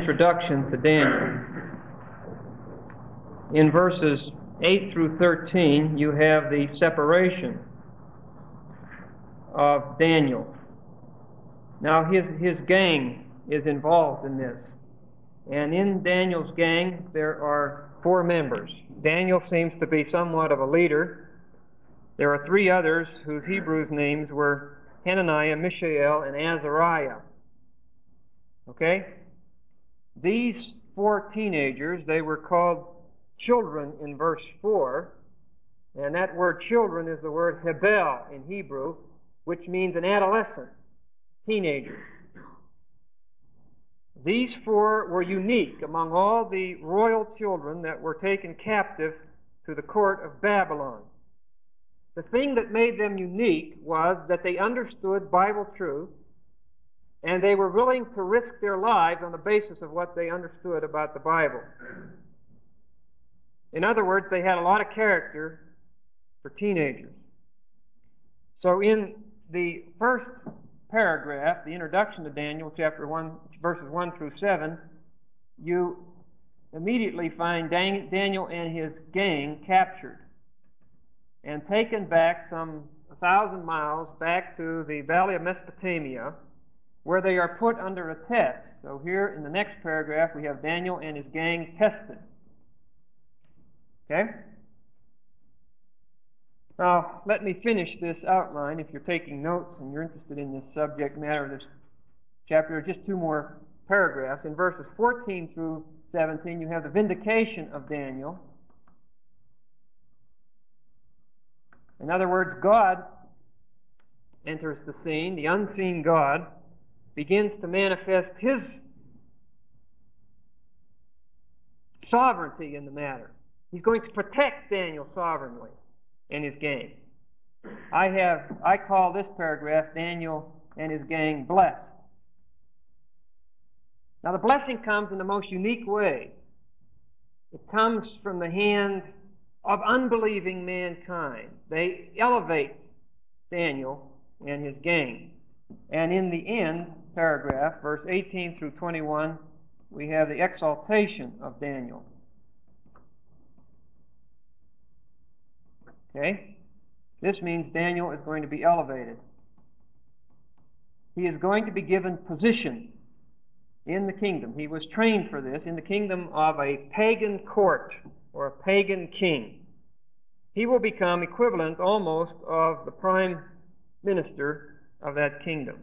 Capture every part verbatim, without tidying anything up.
Introduction to Daniel. In verses eight through thirteen, you have the separation of Daniel. Now, his, his gang is involved in this. And in Daniel's gang, there are four members. Daniel seems to be somewhat of a leader. There are three others whose Hebrew names were Hananiah, Mishael, and Azariah. Okay? These four teenagers, they were called children in verse four. And that word children is the word hebel in Hebrew, which means an adolescent, teenager. These four were unique among all the royal children that were taken captive to the court of Babylon. The thing that made them unique was that they understood Bible truth, and they were willing to risk their lives on the basis of what they understood about the Bible. In other words, they had a lot of character for teenagers. So in the first paragraph, the introduction to Daniel, chapter one, verses one through seven, you immediately find Daniel and his gang captured and taken back some a thousand miles back to the valley of Mesopotamia, where they are put under a test. So here in the next paragraph, we have Daniel and his gang tested. Okay? Now, let me finish this outline. If you're taking notes and you're interested in this subject matter of this chapter, just two more paragraphs. In verses fourteen through seventeen, you have the vindication of Daniel. In other words, God enters the scene. The unseen God begins to manifest His sovereignty in the matter. He's going to protect Daniel sovereignly and his gang. I have, I call this paragraph, Daniel and his gang blessed. Now the blessing comes in the most unique way. It comes from the hand of unbelieving mankind. They elevate Daniel and his gang. And in the end paragraph, verse eighteen through twenty-one, we have the exaltation of Daniel. Okay? This means Daniel is going to be elevated. He is going to be given position in the kingdom. He was trained for this in the kingdom of a pagan court or a pagan king. He will become equivalent almost of the prime minister of that kingdom.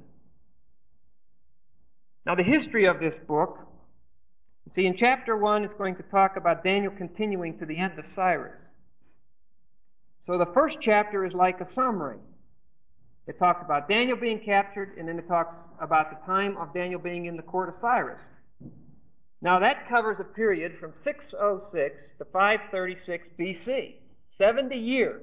Now the history of this book, see in chapter one it's going to talk about Daniel continuing to the end of Cyrus. So the first chapter is like a summary. It talks about Daniel being captured, and then it talks about the time of Daniel being in the court of Cyrus. Now that covers a period from six oh six to five thirty-six B C, seventy years.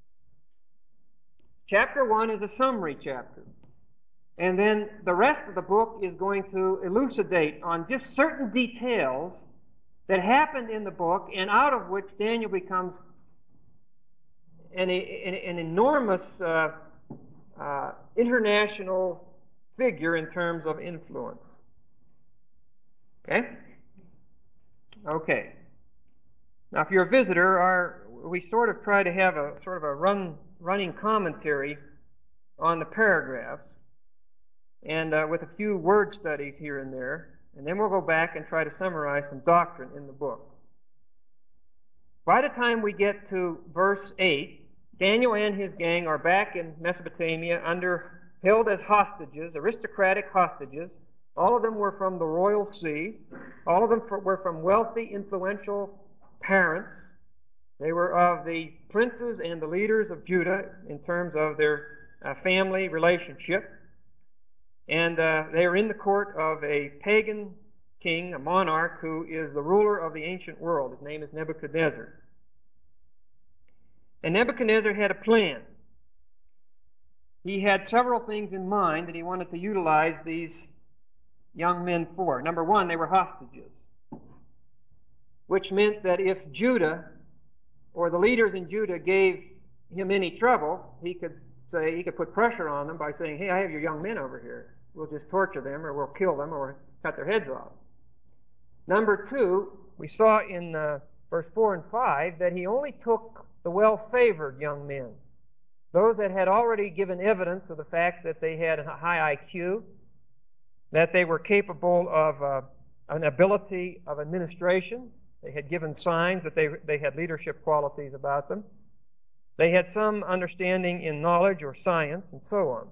Chapter one is a summary chapter. And then the rest of the book is going to elucidate on just certain details that happened in the book, and out of which Daniel becomes an, an, an enormous uh, uh, international figure in terms of influence. Okay? Okay. Now, if you're a visitor, our, we sort of try to have a sort of a run, running commentary on the paragraphs, and uh, with a few word studies here and there, and then we'll go back and try to summarize some doctrine in the book. By the time we get to verse eight, Daniel and his gang are back in Mesopotamia under, held as hostages, aristocratic hostages. All of them were from the royal see. All of them were from wealthy, influential parents. They were of the princes and the leaders of Judah in terms of their uh, family relationship. And uh, they are in the court of a pagan king, a monarch, who is the ruler of the ancient world. His name is Nebuchadnezzar. And Nebuchadnezzar had a plan. He had several things in mind that he wanted to utilize these young men for. Number one, they were hostages, which meant that if Judah or the leaders in Judah gave him any trouble, he could say, he could put pressure on them by saying, hey, I have your young men over here. We'll just torture them, or we'll kill them, or cut their heads off. Number two, we saw in uh, verse four and five that he only took the well-favored young men, those that had already given evidence of the fact that they had a high I Q, that they were capable of uh, an ability of administration. They had given signs that they, they had leadership qualities about them. They had some understanding in knowledge or science, and so on.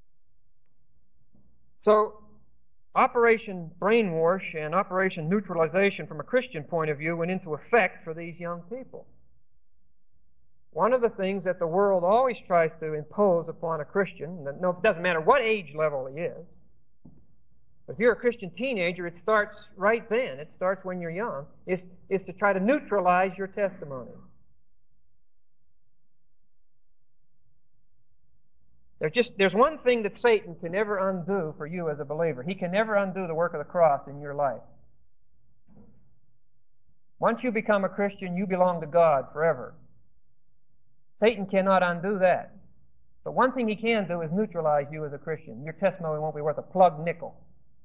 So, Operation Brainwash and Operation Neutralization from a Christian point of view went into effect for these young people. One of the things that the world always tries to impose upon a Christian, that no, it doesn't matter what age level he is, if you're a Christian teenager, it starts right then, it starts when you're young, is, is to try to neutralize your testimony. There's just, there's one thing that Satan can never undo for you as a believer. He can never undo the work of the cross in your life. Once you become a Christian, you belong to God forever. Satan cannot undo that. But one thing he can do is neutralize you as a Christian. Your testimony won't be worth a plug nickel.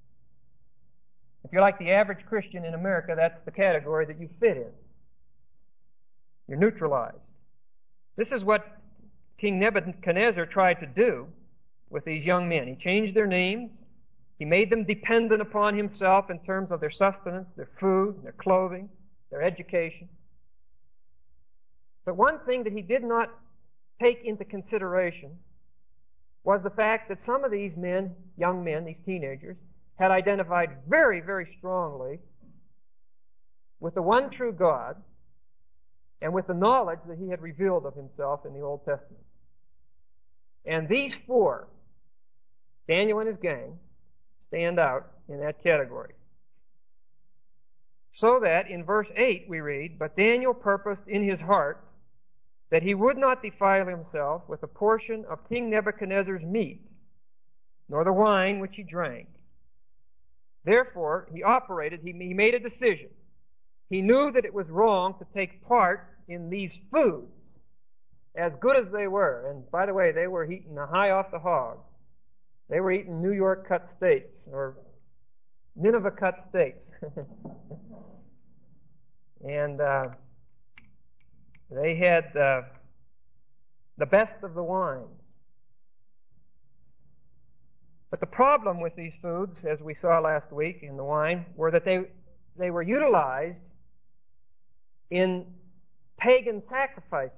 If you're like the average Christian in America, that's the category that you fit in. You're neutralized. This is what King Nebuchadnezzar tried to do with these young men. He changed their names. He made them dependent upon himself in terms of their sustenance, their food, their clothing, their education. But one thing that he did not take into consideration was the fact that some of these men, young men, these teenagers, had identified very, very strongly with the one true God and with the knowledge that he had revealed of himself in the Old Testament. And these four, Daniel and his gang, stand out in that category. So that in verse eight we read, "But Daniel purposed in his heart that he would not defile himself with a portion of King Nebuchadnezzar's meat, nor the wine which he drank. Therefore, he operated, he made a decision. He knew that it was wrong to take part in these foods, as good as they were." And by the way, they were eating the high off the hog. They were eating New York cut steaks, or Nineveh cut steaks. and uh, they had uh, the best of the wines. But the problem with these foods, as we saw last week in the wine, were that they, they were utilized in pagan sacrifices.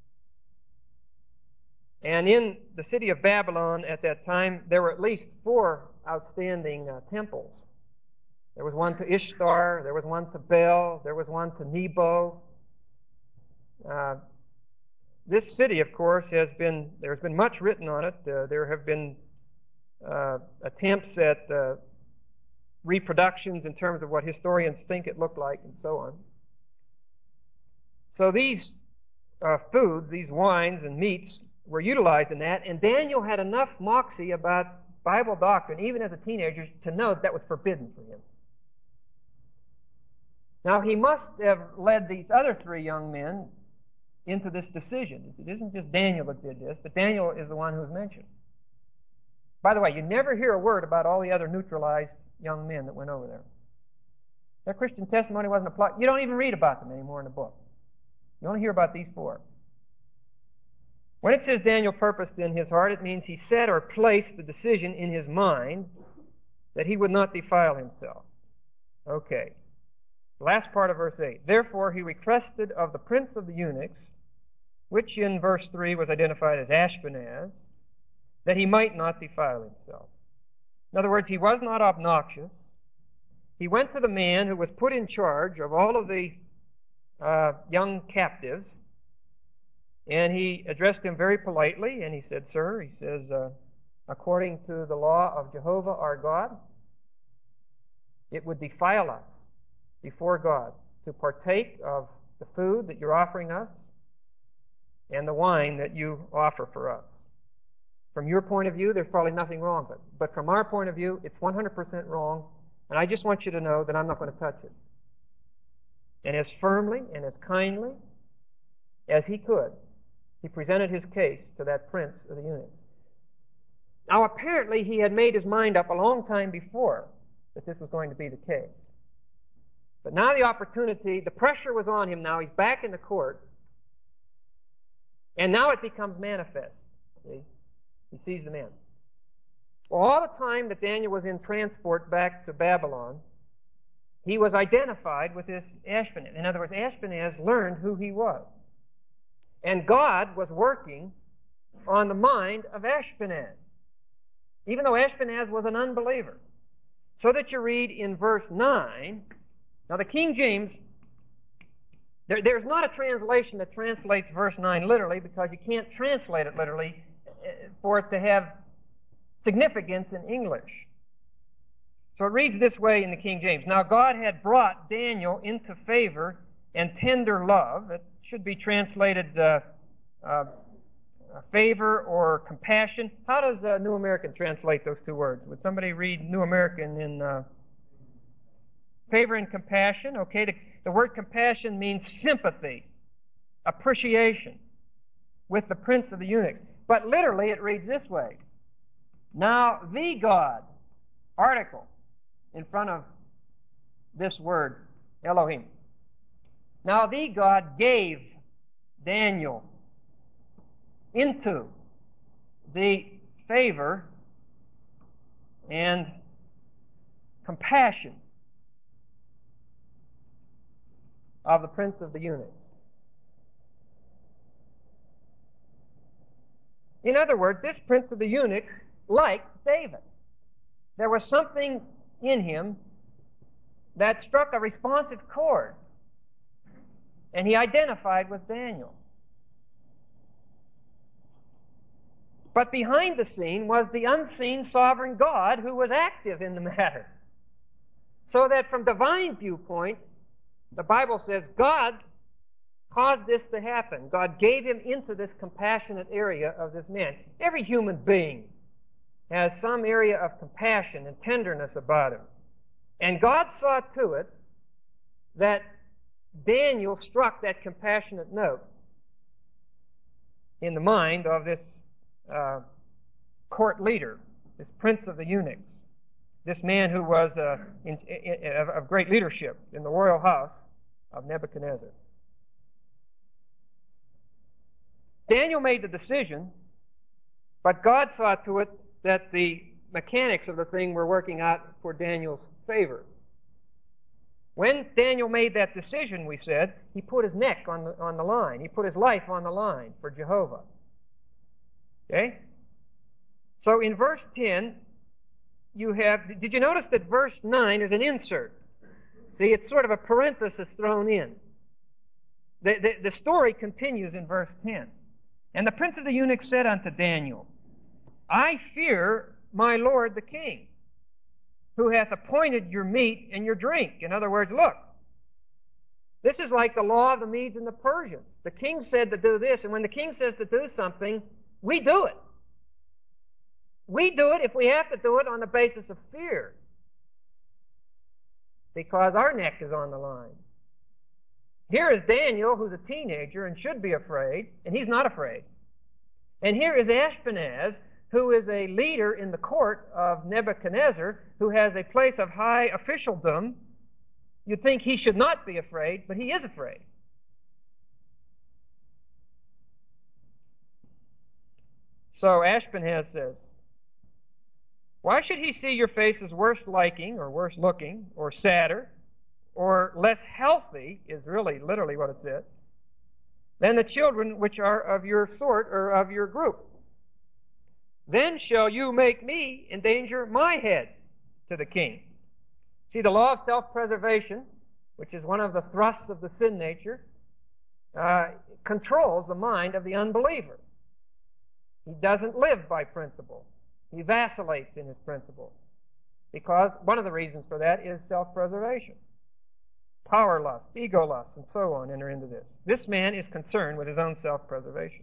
And in the city of Babylon at that time, there were at least four outstanding uh, temples. There was one to Ishtar, there was one to Bel, there was one to Nebo. Uh, this city, of course, has been, there's been much written on it. Uh, there have been uh, attempts at uh, reproductions in terms of what historians think it looked like and so on. So these uh, foods, these wines and meats, were utilized in that, and Daniel had enough moxie about Bible doctrine, even as a teenager, to know that, that was forbidden for him. Now, he must have led these other three young men into this decision. It isn't just Daniel that did this, but Daniel is the one who's mentioned. By the way, you never hear a word about all the other neutralized young men that went over there. Their Christian testimony wasn't applied. You don't even read about them anymore in the book. You only hear about these four. When it says Daniel purposed in his heart, it means he set or placed the decision in his mind that he would not defile himself. Okay. Last part of verse eight. Therefore he requested of the prince of the eunuchs, which in verse three was identified as Ashpenaz, that he might not defile himself. In other words, he was not obnoxious. He went to the man who was put in charge of all of the uh, young captives, and he addressed him very politely, and he said, "Sir," he says, uh, "according to the law of Jehovah our God, it would defile us before God to partake of the food that you're offering us and the wine that you offer for us. From your point of view, there's probably nothing wrong with it. But from our point of view, it's one hundred percent wrong, and I just want you to know that I'm not going to touch it." And as firmly and as kindly as he could, he presented his case to that prince of the eunuchs. Now, apparently, he had made his mind up a long time before that this was going to be the case. But now the opportunity, the pressure was on him now. He's back in the court. And now it becomes manifest. See? He sees the man. Well, all the time that Daniel was in transport back to Babylon, he was identified with this Ashpenaz. In other words, Ashpenaz learned who he was. And God was working on the mind of Ashpenaz, even though Ashpenaz was an unbeliever. So that you read in verse nine, now the King James, there, there's not a translation that translates verse nine literally, because you can't translate it literally for it to have significance in English. So it reads this way in the King James. Now God had brought Daniel into favor and tender love. It should be translated uh, uh, favor or compassion. How does uh, New American translate those two words? Would somebody read New American in uh, favor and compassion? Okay, the, the word compassion means sympathy, appreciation with the prince of the eunuchs. But literally it reads this way. Now the God, article, in front of this word, Elohim. Now the God gave Daniel into the favor and compassion of the prince of the eunuchs. In other words, this prince of the eunuchs liked David. There was something in him that struck a responsive chord, and he identified with Daniel. But behind the scene was the unseen sovereign God who was active in the matter. So that from divine viewpoint, the Bible says God caused this to happen. God gave him into this compassionate area of this man. Every human being has some area of compassion and tenderness about him. And God saw to it that Daniel struck that compassionate note in the mind of this uh, court leader, this prince of the eunuchs, this man who was uh, in, in, of, of great leadership in the royal house of Nebuchadnezzar. Daniel made the decision, but God saw to it that the mechanics of the thing were working out for Daniel's favor. When Daniel made that decision, we said, he put his neck on the, on the line. He put his life on the line for Jehovah. Okay? So in verse ten, you have, did you notice that verse nine is an insert? See, it's sort of a parenthesis thrown in. The, the, the story continues in verse ten. And the prince of the eunuchs said unto Daniel, I fear my lord the king, who hath appointed your meat and your drink. In other words, look, this is like the law of the Medes and the Persians. The king said to do this, and when the king says to do something, we do it. We do it if we have to do it on the basis of fear, because our neck is on the line. Here is Daniel, who's a teenager and should be afraid, and he's not afraid. And here is Ashpenaz, who is a leader in the court of Nebuchadnezzar, who has a place of high officialdom. You'd think he should not be afraid, but he is afraid. So Ashpenaz says, why should he see your faces worse liking, or worse looking, or sadder, or less healthy, is really literally what it says, than the children which are of your sort or of your group? Then shall you make me endanger my head to the king. See, the law of self-preservation, which is one of the thrusts of the sin nature, uh, controls the mind of the unbeliever. He doesn't live by principle. He vacillates in his principle. Because one of the reasons for that is self-preservation. Power lust, ego lust, and so on enter into this. This man is concerned with his own self-preservation.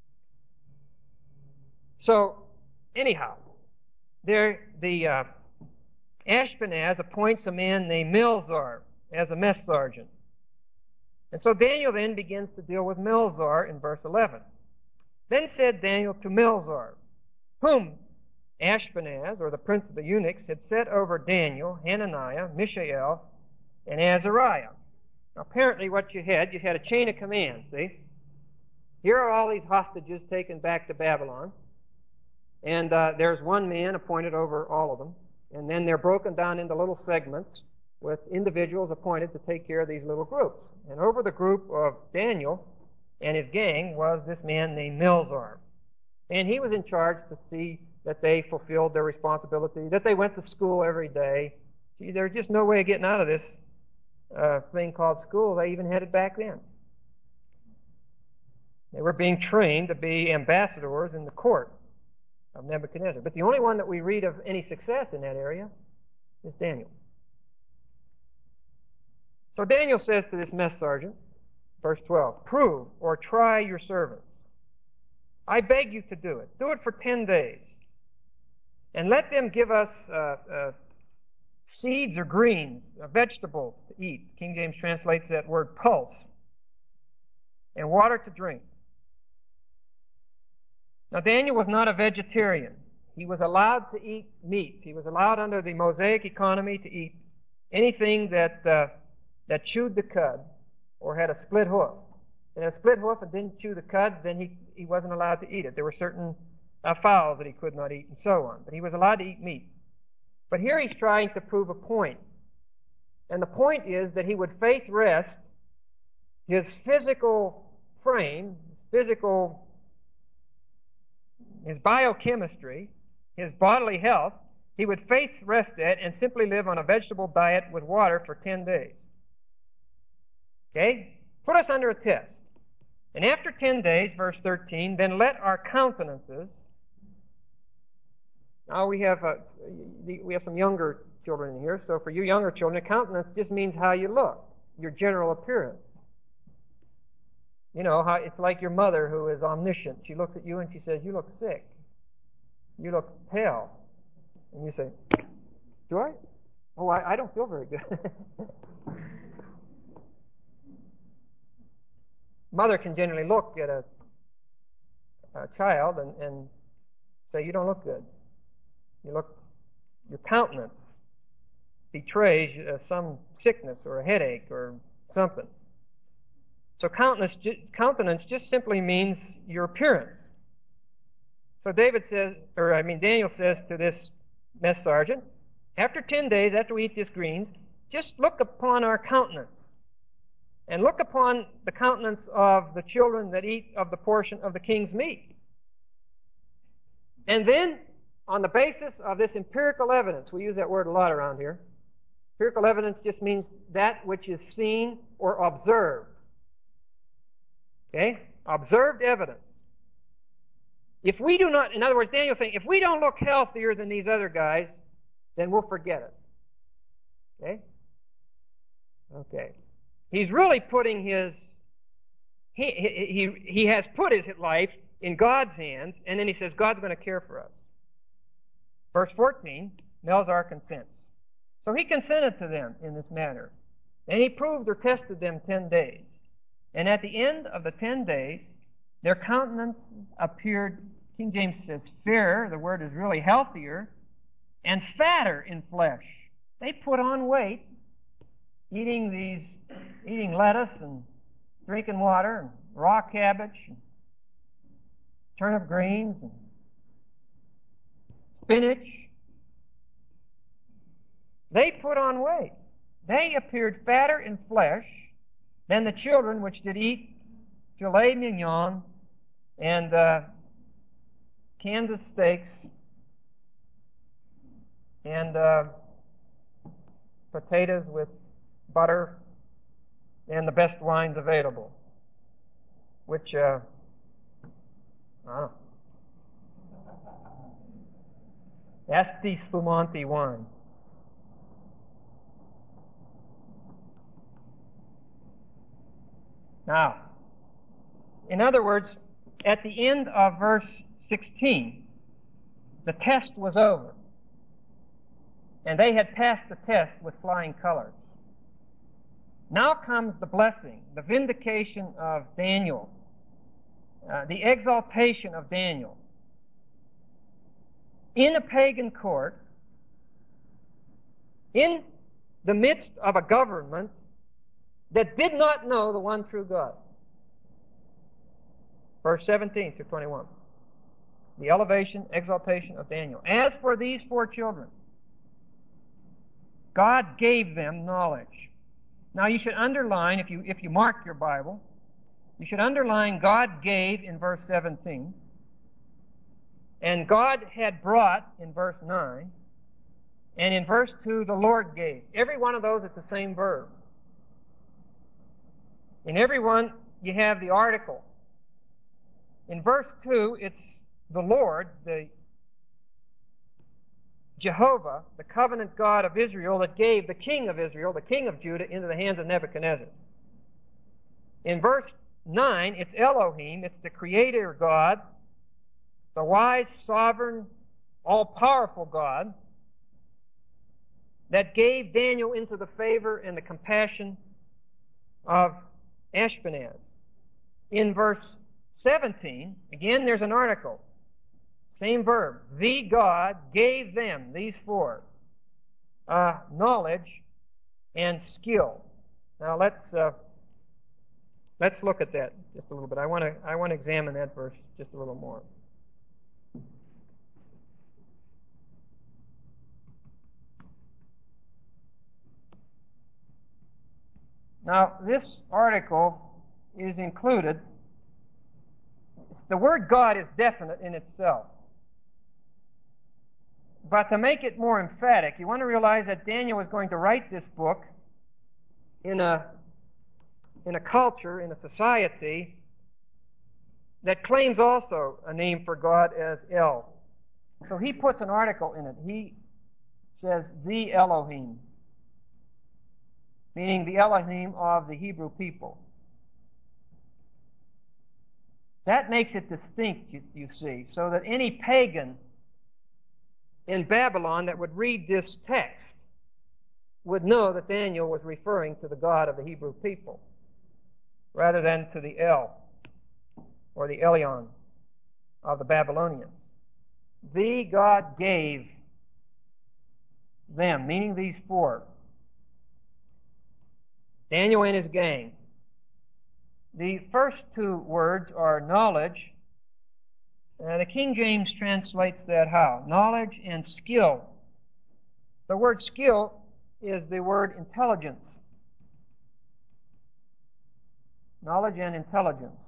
So, anyhow, there the uh, Ashpenaz appoints a man named Melzar as a mess sergeant. And so Daniel then begins to deal with Melzar in verse eleven. Then said Daniel to Melzar, whom Ashpenaz, or the prince of the eunuchs, had set over Daniel, Hananiah, Mishael, and Azariah. Now, apparently what you had, you had a chain of command, see? Here are all these hostages taken back to Babylon, and uh, there's one man appointed over all of them, and then they're broken down into little segments with individuals appointed to take care of these little groups. And over the group of Daniel and his gang was this man named Melzar. And he was in charge to see that they fulfilled their responsibility, that they went to school every day. See, there's just no way of getting out of this uh, thing called school. They even had it back then. They were being trained to be ambassadors in the court of Nebuchadnezzar. But the only one that we read of any success in that area is Daniel. So Daniel says to this mess sergeant, verse twelve, "Prove or try your servants. I beg you to do it. Do it for ten days. And let them give us uh, uh, seeds or greens, uh, vegetables to eat." King James translates that word pulse. "And water to drink." Now, Daniel was not a vegetarian. He was allowed to eat meat. He was allowed under the Mosaic economy to eat anything that uh, that chewed the cud or had a split hoof. And a split hoof and didn't chew the cud, then he, he wasn't allowed to eat it. There were certain uh, fowls that he could not eat and so on. But he was allowed to eat meat. But here he's trying to prove a point. And the point is that he would faith rest his physical frame, his physical, his biochemistry, his bodily health, he would faith rest that and simply live on a vegetable diet with water for ten days. Okay? Put us under a test. And after ten days, verse thirteen, "Then let our countenances..." Now we have uh, we have some younger children in here, so for you younger children, countenance just means how you look, your general appearance. You know, how it's like your mother who is omniscient. She looks at you and she says, "You look sick. You look pale." And you say, "Do I? Oh, I, I don't feel very good." Mother can generally look at a, a child and, and say, "You don't look good. You look, your countenance betrays uh, some sickness or a headache or something." So countenance, countenance just simply means your appearance. So David says, or I mean Daniel says to this mess sergeant, after ten days, after we eat these greens, just look upon our countenance. And look upon the countenance of the children that eat of the portion of the king's meat. And then, on the basis of this empirical evidence, we use that word a lot around here. Empirical evidence just means that which is seen or observed. Okay? Observed evidence. If we do not, in other words, Daniel's saying, if we don't look healthier than these other guys, then we'll forget it. Okay? Okay. He's really putting his, he, he, he has put his life in God's hands, and then he says, God's going to care for us. Verse fourteen, Melzar consents. So he consented to them in this manner. And he proved or tested them ten days. And at the end of the ten days, their countenance appeared, King James says, fairer, the word is really healthier, and fatter in flesh. They put on weight, eating these eating lettuce and drinking water and raw cabbage and turnip greens and spinach. They put on weight. They appeared fatter in flesh than the children which did eat filet mignon and uh, Kansas steaks and uh, potatoes with butter and the best wines available, which, uh, oh, Asti Spumanti wine. Now, in other words, at the end of verse sixteen, the test was over, and they had passed the test with flying colors. Now comes the blessing, the vindication of Daniel, uh, the exaltation of Daniel. In a pagan court, in the midst of a government that did not know the one true God. Verse seventeen through twenty-one. The elevation, exaltation of Daniel. As for these four children, God gave them knowledge. Now you should underline, if you, if you mark your Bible, you should underline God gave in verse seventeen, and God had brought in verse nine, and in verse two, the Lord gave. Every one of those is the same verb. In every one, you have the article. In verse two, it's the Lord, the Jehovah, the covenant God of Israel, that gave the king of Israel, the king of Judah, into the hands of Nebuchadnezzar. In verse nine, it's Elohim, it's the creator God, the wise, sovereign, all-powerful God that gave Daniel into the favor and the compassion of Ashpenaz. In verse seventeen, again, there's an article. Same verb. The God gave them, these four, uh, knowledge and skill. Now let's uh, let's look at that just a little bit. I want to I want to examine that verse just a little more. Now this article is included. The word God is definite in itself. But to make it more emphatic, you want to realize that Daniel is going to write this book in a, in a culture, in a society that claims also a name for God as El. So he puts an article in it. He says, the Elohim, meaning the Elohim of the Hebrew people. That makes it distinct, you, you see, so that any pagan in Babylon that would read this text would know that Daniel was referring to the God of the Hebrew people rather than to the El or the Elion of the Babylonians. The God gave them, meaning these four, Daniel and his gang. The first two words are knowledge. Uh, the King James translates that how? Knowledge and skill. The word skill is the word intelligence. Knowledge and intelligence.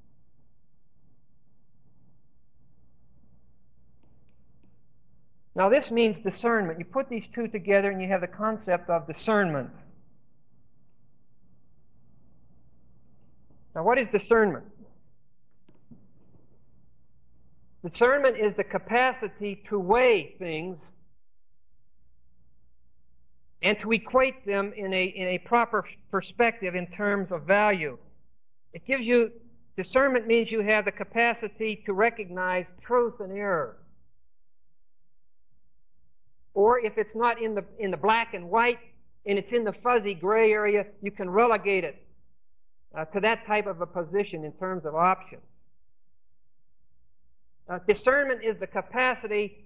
Now this means discernment. You put these two together and you have the concept of discernment. Now what is discernment? Discernment is the capacity to weigh things and to equate them in a, in a proper perspective in terms of value. It gives you, discernment means you have the capacity to recognize truth and error. Or if it's not in the, in the black and white and it's in the fuzzy gray area, you can relegate it uh, to that type of a position in terms of options. Uh, discernment is the capacity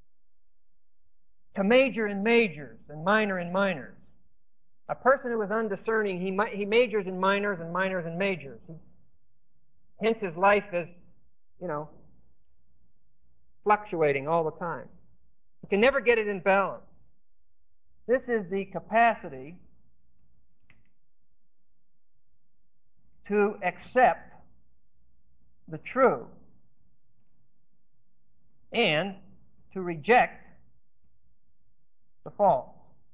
to major in majors and minor in minors. A person who is undiscerning, he, mi- he majors in minors and minors in majors. Hence his life is, you know, fluctuating all the time. You can never get it in balance. This is the capacity to accept the true and to reject the false.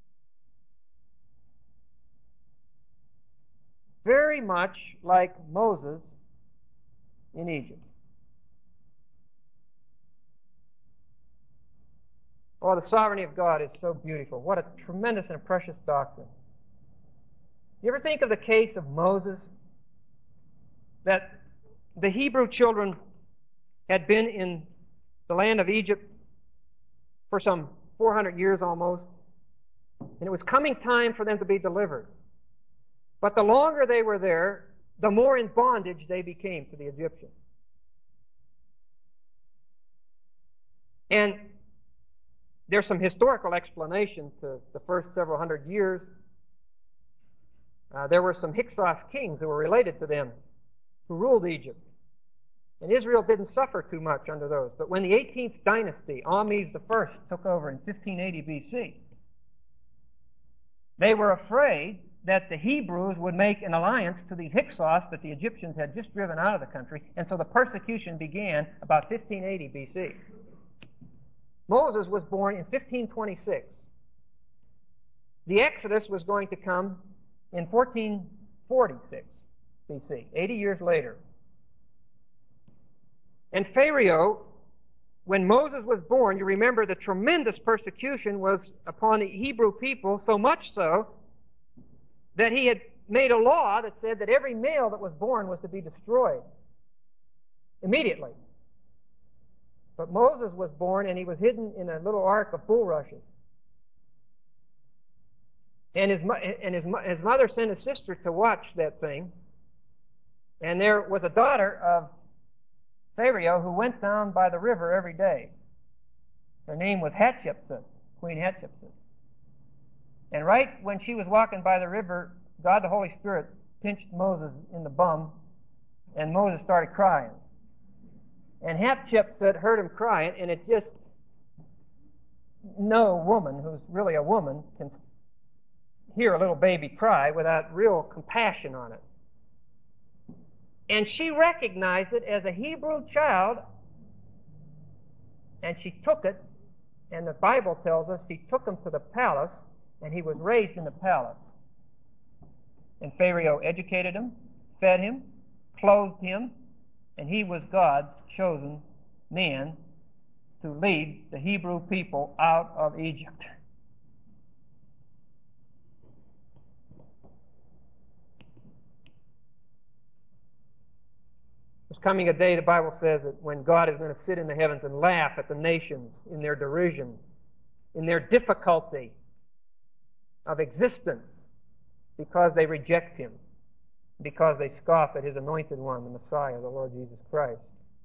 Very much like Moses in Egypt. Oh, the sovereignty of God is so beautiful. What a tremendous and precious doctrine. You ever think of the case of Moses? That the Hebrew children had been in the land of Egypt for some four hundred years almost, and it was coming time for them to be delivered. But the longer they were there, the more in bondage they became to the Egyptians. And there's some historical explanation to the first several hundred years. Uh, there were some Hyksos kings who were related to them who ruled Egypt. And Israel didn't suffer too much under those. But when the eighteenth dynasty, Ahmes the First, took over in fifteen eighty B C, they were afraid that the Hebrews would make an alliance to these Hyksos that the Egyptians had just driven out of the country, and so the persecution began about fifteen eighty B C. Moses was born in fifteen twenty-six. The Exodus was going to come in fourteen forty-six B C, eighty years later. And Pharaoh, when Moses was born, you remember the tremendous persecution was upon the Hebrew people, so much so that he had made a law that said that every male that was born was to be destroyed immediately. But Moses was born, and he was hidden in a little ark of bulrushes. And his and his his mother sent his sister to watch that thing. And there was a daughter of Pharaoh who went down by the river every day. Her name was Hatshepsut, Queen Hatshepsut. And right when she was walking by the river, God the Holy Spirit pinched Moses in the bum, and Moses started crying. And Hatshepsut heard him crying, and it just, no woman who's really a woman can hear a little baby cry without real compassion on it. And she recognized it as a Hebrew child, and she took it, and the Bible tells us she took him to the palace, and he was raised in the palace. And Pharaoh educated him, fed him, clothed him, and he was God's chosen man to lead the Hebrew people out of Egypt. There's coming a day, the Bible says, that when God is going to sit in the heavens and laugh at the nations in their derision, in their difficulty of existence, because they reject Him, because they scoff at His anointed one, the Messiah, the Lord Jesus Christ.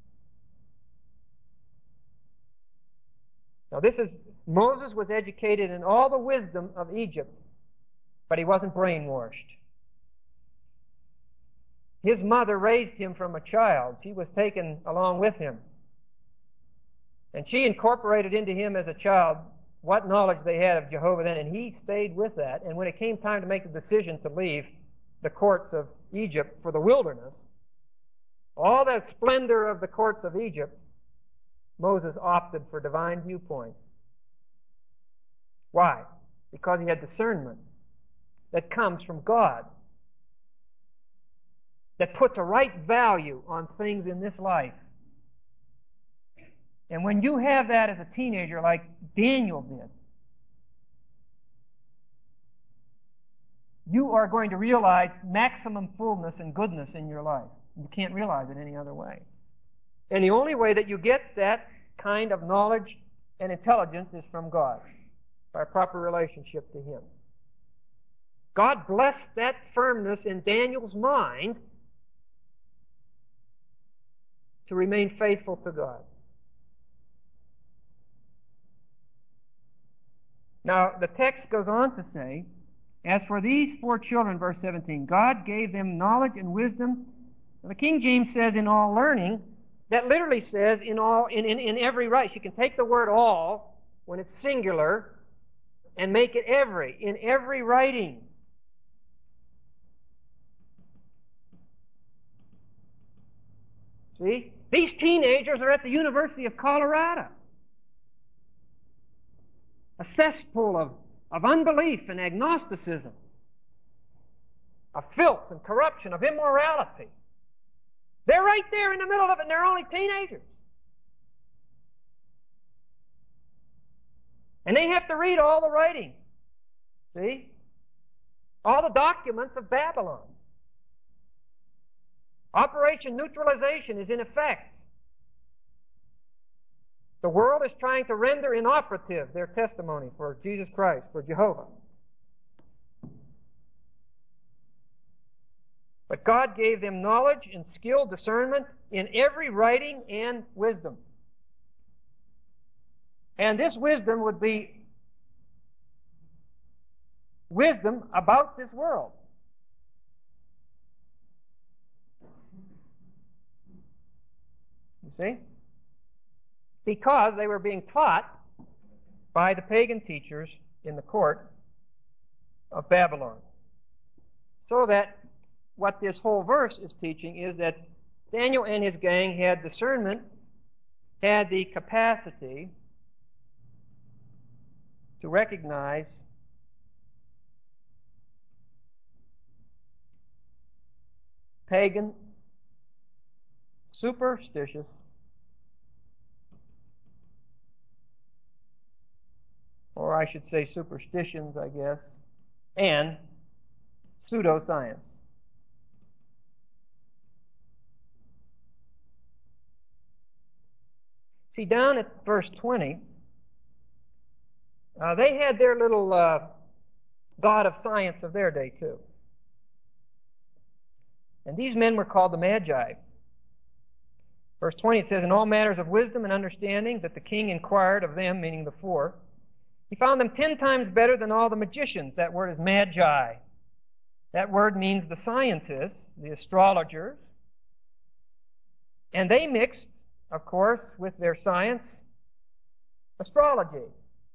Now this is, Moses was educated in all the wisdom of Egypt, but he wasn't brainwashed. His mother raised him from a child. She was taken along with him. And she incorporated into him as a child what knowledge they had of Jehovah then, and he stayed with that. And when it came time to make the decision to leave the courts of Egypt for the wilderness, all that splendor of the courts of Egypt, Moses opted for divine viewpoint. Why? Because he had discernment that comes from God, that puts a right value on things in this life. And when you have that as a teenager, like Daniel did, you are going to realize maximum fullness and goodness in your life. You can't realize it any other way. And the only way that you get that kind of knowledge and intelligence is from God, by a proper relationship to Him. God blessed that firmness in Daniel's mind to remain faithful to God. Now, the text goes on to say, as for these four children, verse seventeen, God gave them knowledge and wisdom. The King James says in all learning. That literally says in all, in, in, in every right. You can take the word all when it's singular and make it every, in every writing. See? These teenagers are at the University of Colorado. A cesspool of, of unbelief and agnosticism, of filth and corruption, of immorality. They're right there in the middle of it, and they're only teenagers. And they have to read all the writings. See? All the documents of Babylon. Operation neutralization is in effect. The world is trying to render inoperative their testimony for Jesus Christ, for Jehovah. But God gave them knowledge and skill, discernment in every writing and wisdom. And this wisdom would be wisdom about this world. You see? Because they were being taught by the pagan teachers in the court of Babylon. So that what this whole verse is teaching is that Daniel and his gang had discernment, had the capacity to recognize pagan, superstitious, or I should say superstitions, I guess, and pseudoscience. See, down at verse twenty, uh, they had their little uh, god of science of their day, too. And these men were called the Magi. Verse twenty, it says, "In all matters of wisdom and understanding that the king inquired of them," meaning the four, "he found them ten times better than all the magicians." That word is Magi. That word means the scientists, the astrologers. And they mixed, of course, with their science, astrology.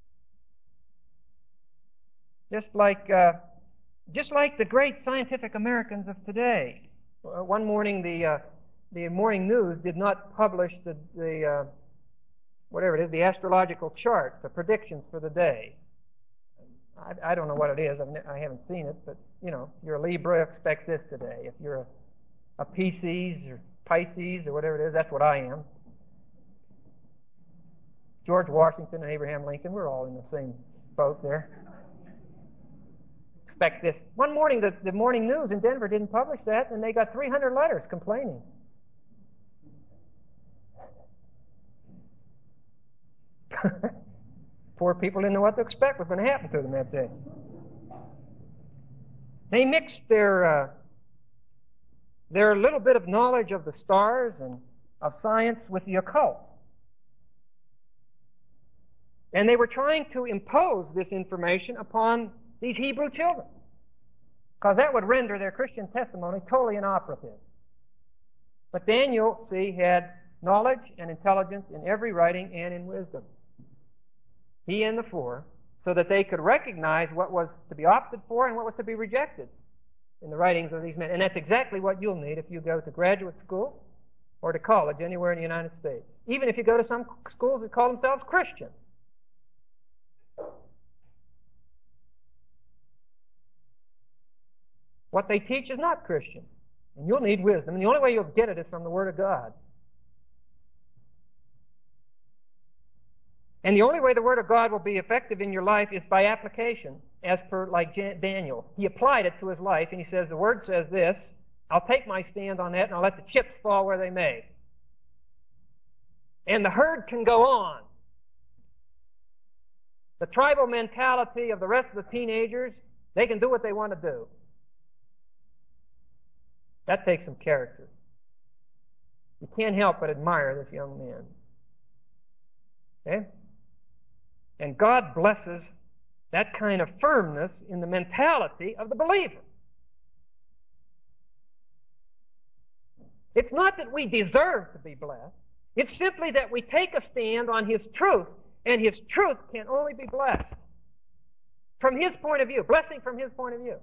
Just like, uh, just like the great scientific Americans of today. Uh, one morning, the uh, the morning news did not publish the the uh, whatever it is, the astrological chart, the predictions for the day. I, I don't know what it is. I've ne- I haven't seen it, but you know, you're a Libra, expect this today. If you're a, a Pisces or Pisces or whatever it is, that's what I am. George Washington and Abraham Lincoln, we're all in the same boat there. Expect this. One morning, the, the morning news in Denver didn't publish that, and they got three hundred letters complaining. Poor people didn't know what to expect was going to happen to them that day. They mixed their uh, their little bit of knowledge of the stars and of science with the occult. And they were trying to impose this information upon these Hebrew children, because that would render their Christian testimony totally inoperative. But Daniel, see, had knowledge and intelligence in every writing and in wisdom. He and the four, so that they could recognize what was to be opted for and what was to be rejected in the writings of these men. And that's exactly what you'll need if you go to graduate school or to college anywhere in the United States. Even if you go to some schools that call themselves Christian. What they teach is not Christian. And you'll need wisdom. And the only way you'll get it is from the Word of God. And the only way the Word of God will be effective in your life is by application, as per like Daniel. He applied it to his life, and he says, the Word says this, I'll take my stand on that, and I'll let the chips fall where they may. And the herd can go on. The tribal mentality of the rest of the teenagers, they can do what they want to do. That takes some character. You can't help but admire this young man. Okay? And God blesses that kind of firmness in the mentality of the believer. It's not that we deserve to be blessed. It's simply that we take a stand on His truth, and His truth can only be blessed from His point of view, blessing from His point of view.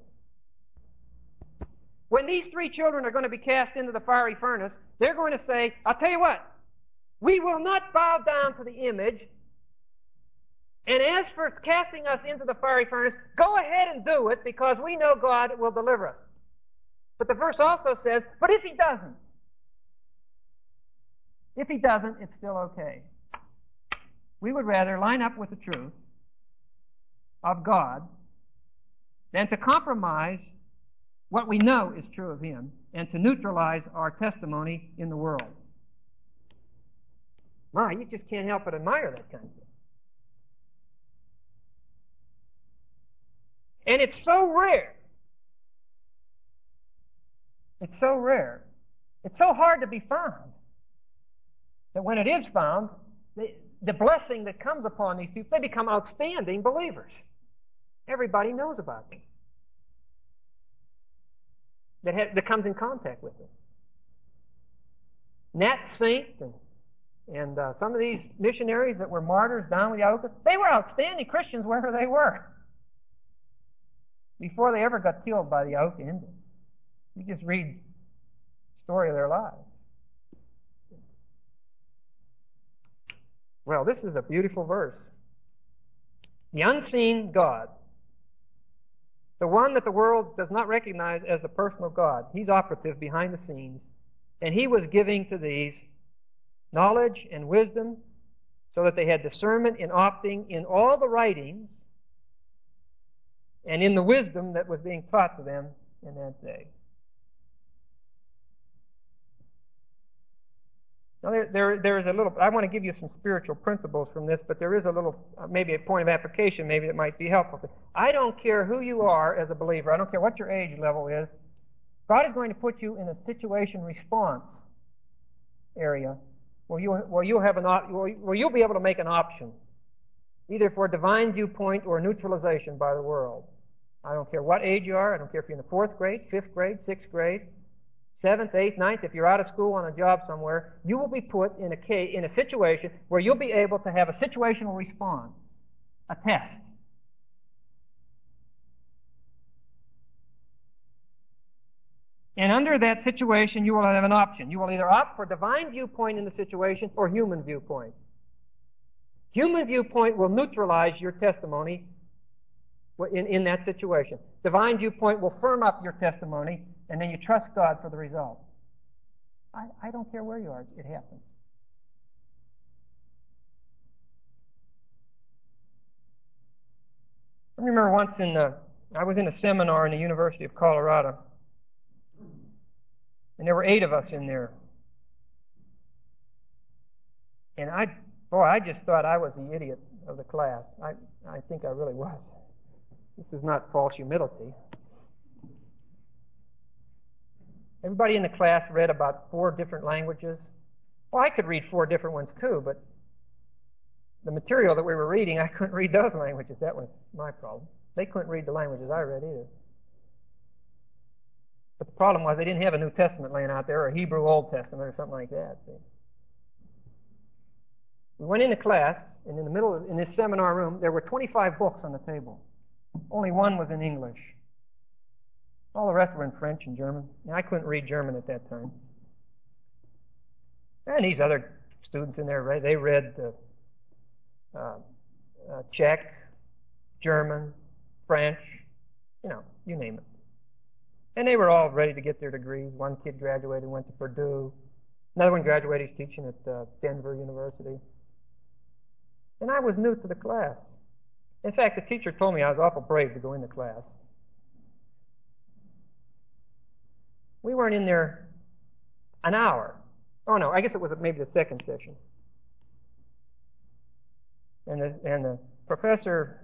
When these three children are going to be cast into the fiery furnace, they're going to say, I'll tell you what, we will not bow down to the image, and as for casting us into the fiery furnace, go ahead and do it, because we know God will deliver us. But the verse also says, but if He doesn't, if He doesn't, it's still okay. We would rather line up with the truth of God than to compromise what we know is true of Him and to neutralize our testimony in the world. My, you just can't help but admire that kind of thing. And it's so rare. It's so rare. It's so hard to be found that when it is found, the, the blessing that comes upon these people, they become outstanding believers. Everybody knows about them that, ha- that comes in contact with them. Nat Saint and, and uh, some of these missionaries that were martyrs down with the Auca, they were outstanding Christians wherever they were before they ever got killed by the Auca Indians. You just read the story of their lives. Well, this is a beautiful verse. The unseen God, the one that the world does not recognize as the personal God, He's operative behind the scenes, and He was giving to these knowledge and wisdom so that they had discernment in opting in all the writings and in the wisdom that was being taught to them in that day. Now, there, there, there is a little, I want to give you some spiritual principles from this, but there is a little, uh, maybe a point of application maybe that might be helpful. I don't care who you are as a believer. I don't care what your age level is. God is going to put you in a situation response area where, you, where you'll have an op, where, where you'll be able to make an option, either for a divine viewpoint or neutralization by the world. I don't care what age you are. I don't care if you're in the fourth grade, fifth grade, sixth grade, seventh, eighth, ninth, if you're out of school on a job somewhere, you will be put in a case, in a situation where you'll be able to have a situational response, a test. And under that situation, you will have an option. You will either opt for divine viewpoint in the situation or human viewpoint. Human viewpoint will neutralize your testimony in, in that situation. Divine viewpoint will firm up your testimony, and then you trust God for the result. I, I don't care where you are, it happens. I remember once in the, I was in a seminar in the University of Colorado, and there were eight of us in there. And I, boy, I just thought I was the idiot of the class. I, I think I really was. This is not false humility. Everybody in the class read about four different languages. Well, I could read four different ones too, but the material that we were reading, I couldn't read those languages. That was my problem. They couldn't read the languages I read either. But the problem was they didn't have a New Testament laying out there or a Hebrew Old Testament or something like that. See? We went into class, and in the middle of in this seminar room, there were twenty-five books on the table. Only one was in English. All the rest were in French and German. And I couldn't read German at that time. And these other students in there, they read uh, uh, uh, Czech, German, French, you know, you name it. And they were all ready to get their degrees. One kid graduated and went to Purdue. Another one graduated, he's teaching at uh, Denver University. And I was new to the class. In fact, the teacher told me I was awful brave to go into class. We weren't in there an hour. Oh, no, I guess it was maybe the second session. And the, and the professor,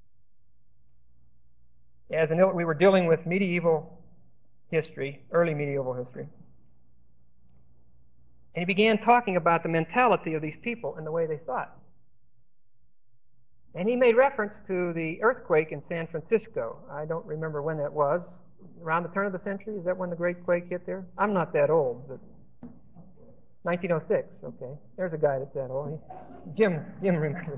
as an, we were dealing with medieval history, early medieval history. And he began talking about the mentality of these people and the way they thought. And he made reference to the earthquake in San Francisco. I don't remember when that was. Around the turn of the century? Is that when the Great Quake hit there? I'm not that old, but nineteen oh six, okay. There's a guy that's that old. He, Jim, Jim remembers.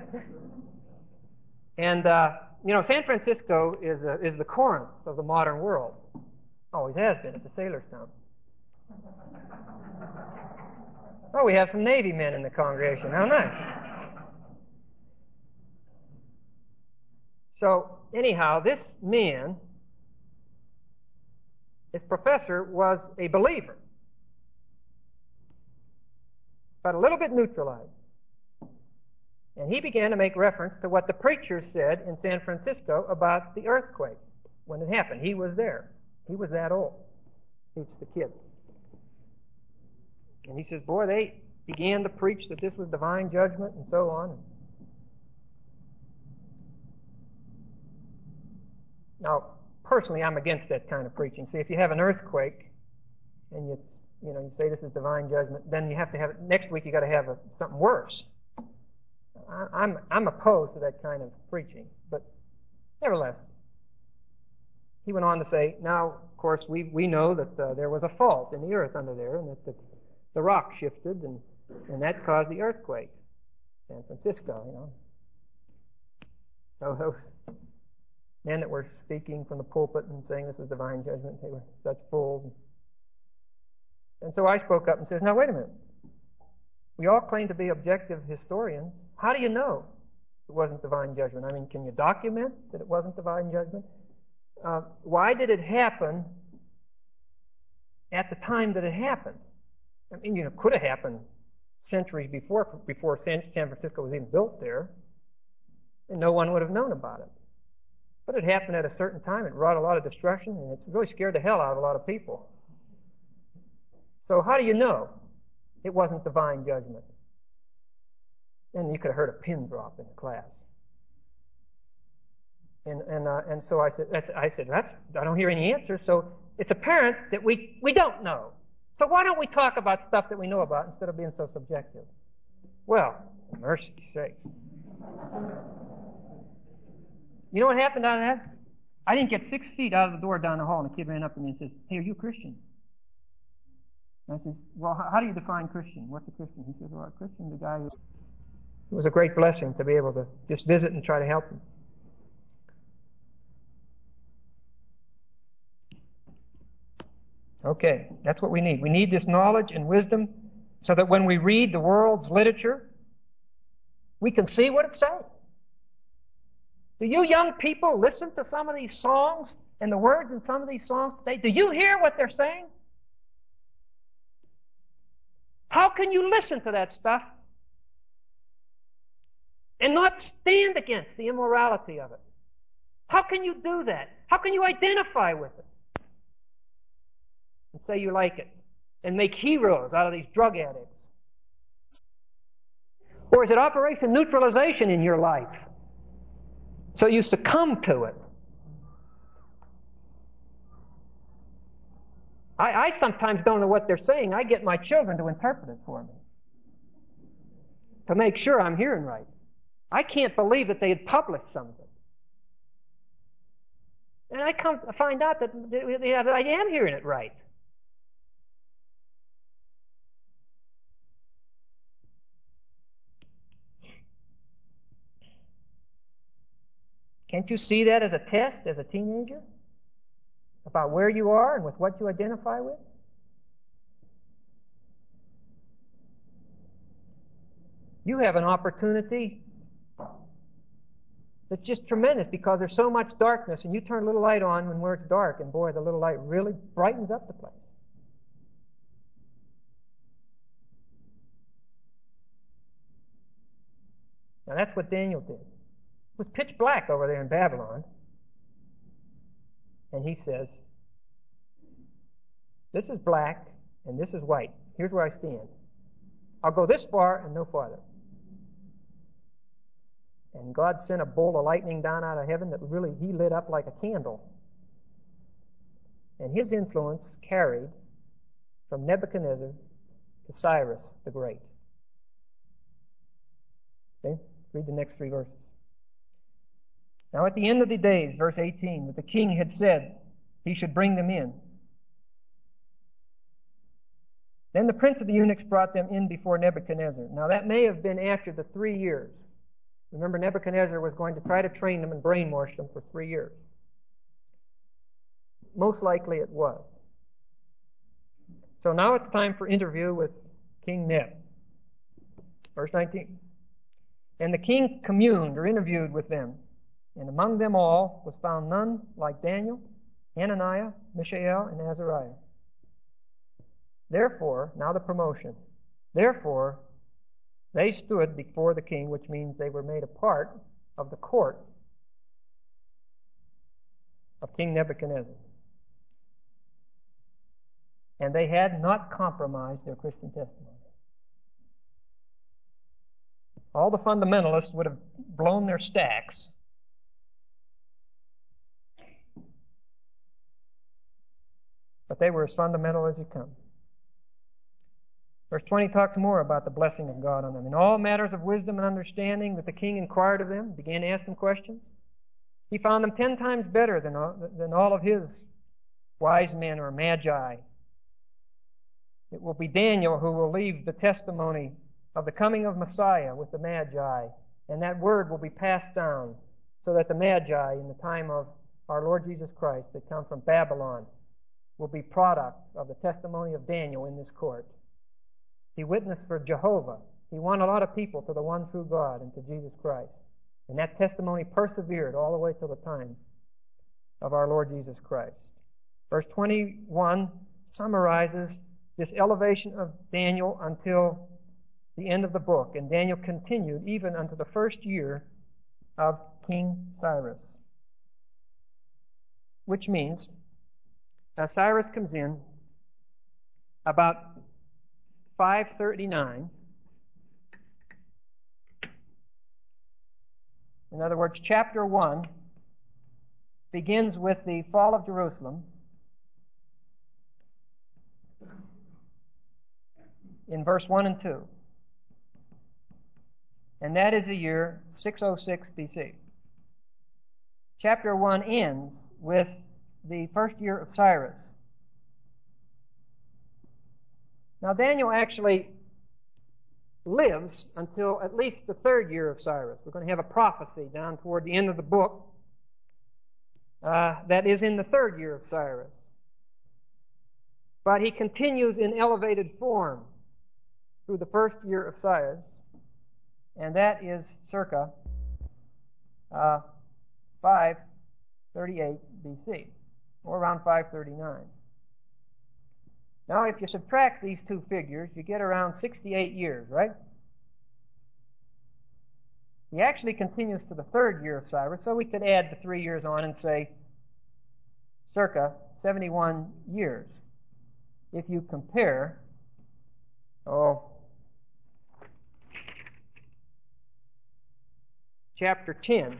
And, uh, you know, San Francisco is, a, is the Corinth of the modern world. Always has been. It's a sailor's town. Oh, we have some Navy men in the congregation. How nice. So, anyhow, this man, this professor, was a believer, but a little bit neutralized. And he began to make reference to what the preacher said in San Francisco about the earthquake when it happened. He was there. He was that old. He's the kid. And he says, boy, they began to preach that this was divine judgment and so on. Now, personally, I'm against that kind of preaching. See, if you have an earthquake and you, you know, you say this is divine judgment, then you have to have it next week. You got to have a, something worse. I, I'm, I'm opposed to that kind of preaching, but nevertheless, he went on to say, now, of course, we, we know that uh, there was a fault in the earth under there, and that the, the rock shifted, and, and that caused the earthquake. San Francisco, you know. So those men that were speaking from the pulpit and saying this was divine judgment, they were such fools. And so I spoke up and said, now, wait a minute. We all claim to be objective historians. How do you know it wasn't divine judgment? I mean, can you document that it wasn't divine judgment? Uh, why did it happen at the time that it happened? I mean, you know, it could have happened centuries before, before San, San Francisco was even built there, and no one would have known about it. But it happened at a certain time. It wrought a lot of destruction, and it really scared the hell out of a lot of people. So how do you know it wasn't divine judgment? And you could have heard a pin drop in the class. And and uh, and so I said, that's, I said, that's, I don't hear any answers. So it's apparent that we we don't know. So why don't we talk about stuff that we know about instead of being so subjective? Well, mercy sakes. You know what happened out of that? I didn't get six feet out of the door down the hall, and a kid ran up to me and says, "Hey, are you a Christian?" And I said, "Well, how do you define Christian? What's a Christian?" He said, "Well, a Christian is a guy who..." It was a great blessing to be able to just visit and try to help him. Okay, that's what we need. We need this knowledge and wisdom so that when we read the world's literature, we can see what it's saying. Do you young people listen to some of these songs and the words in some of these songs today? Do you hear what they're saying? How can you listen to that stuff and not stand against the immorality of it? How can you do that? How can you identify with it and say you like it and make heroes out of these drug addicts? Or is it Operation Neutralization in your life? So you succumb to it. I, I sometimes don't know what they're saying. I get my children to interpret it for me to make sure I'm hearing right. I can't believe that they had published some of it. And I come to find out that I am hearing it right. Can't you see that as a test as a teenager? About where you are and with what you identify with? You have an opportunity that's just tremendous because there's so much darkness, and you turn a little light on when where it's dark, and boy, the little light really brightens up the place. Now that's what Daniel did. It was pitch black over there in Babylon. And he says, this is black and this is white. Here's where I stand. I'll go this far and no farther. And God sent a bolt of lightning down out of heaven that really, he lit up like a candle. And his influence carried from Nebuchadnezzar to Cyrus the Great. Okay? Read the next three verses. Now at the end of the days, verse eighteen, that the king had said he should bring them in. Then the prince of the eunuchs brought them in before Nebuchadnezzar. Now that may have been after the three years. Remember, Nebuchadnezzar was going to try to train them and brainwash them for three years. Most likely it was. So now it's time for interview with King Neb. Verse nineteen. And the king communed or interviewed with them. And among them all was found none like Daniel, Hananiah, Mishael, and Azariah. Therefore, now the promotion. Therefore, they stood before the king, which means they were made a part of the court of King Nebuchadnezzar. And they had not compromised their Christian testimony. All the fundamentalists would have blown their stacks. But they were as fundamental as you come. Verse twenty talks more about the blessing of God on them. In all matters of wisdom and understanding that the king inquired of them, began to ask them questions, he found them ten times better than all, than all of his wise men or magi. It will be Daniel who will leave the testimony of the coming of Messiah with the magi, and that word will be passed down so that the magi in the time of our Lord Jesus Christ that come from Babylon will be product of the testimony of Daniel in this court. He witnessed for Jehovah. He won a lot of people to the one true God and to Jesus Christ. And that testimony persevered all the way to the time of our Lord Jesus Christ. Verse twenty-one summarizes this elevation of Daniel until the end of the book. And Daniel continued even unto the first year of King Cyrus. Which means, now Cyrus comes in about five thirty-nine. In other words, chapter one begins with the fall of Jerusalem in verse one and two. And that is the year six oh six B C. Chapter one ends with the first year of Cyrus. Now, Daniel actually lives until at least the third year of Cyrus. We're going to have a prophecy down toward the end of the book uh, that is in the third year of Cyrus. But he continues in elevated form through the first year of Cyrus, and that is circa uh, five thirty-eight B C, or around five thirty-nine. Now, if you subtract these two figures, you get around sixty-eight years, right? He actually continues to the third year of Cyrus, so we could add the three years on and say circa seventy-one years. If you compare, oh, chapter ten,